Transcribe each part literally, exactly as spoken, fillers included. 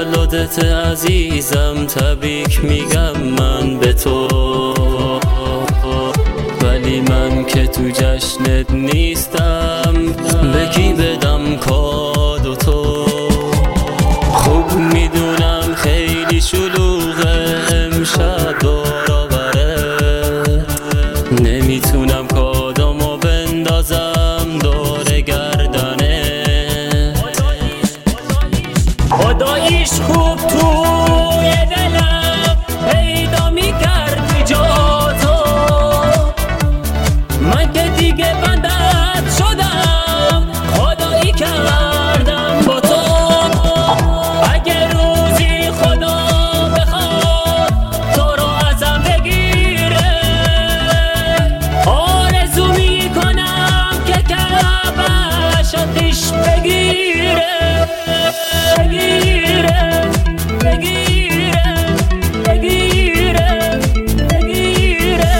تولدت عزیزم تبریک میگم من به تو، ولی من که تو جشنت نیستم به کی بدم کادو تو. خوب میدونم خیلی شلوغه امشب دور آوره، نمیتونم کادومو بندازم دور گردنه. خداییش خوب توی دلم پیدا میکردی جا تو، من که دیگه بندت شدم خدایی کردم با تو. اگه روزی خدا بخواد تو رو ازم بگیره، آرزو میکنم که کعبه‌ش آتیش بگیره بگیره بگیره بگیره بگیره.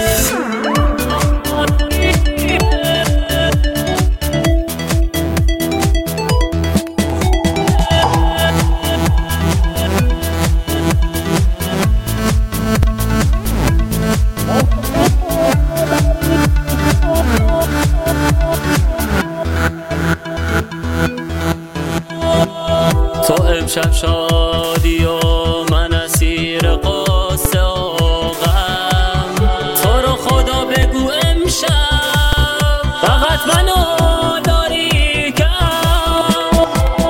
تو امشب شادی و من اسیر قصه و غم، تو رو خدا بگو امشب فقط منو داری کم.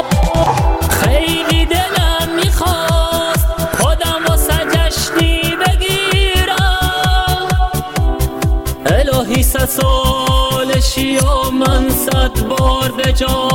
خیلی دلم میخواست خودم واسه جشنی بگیرم، الهی سه سالشی و من صد بار به جا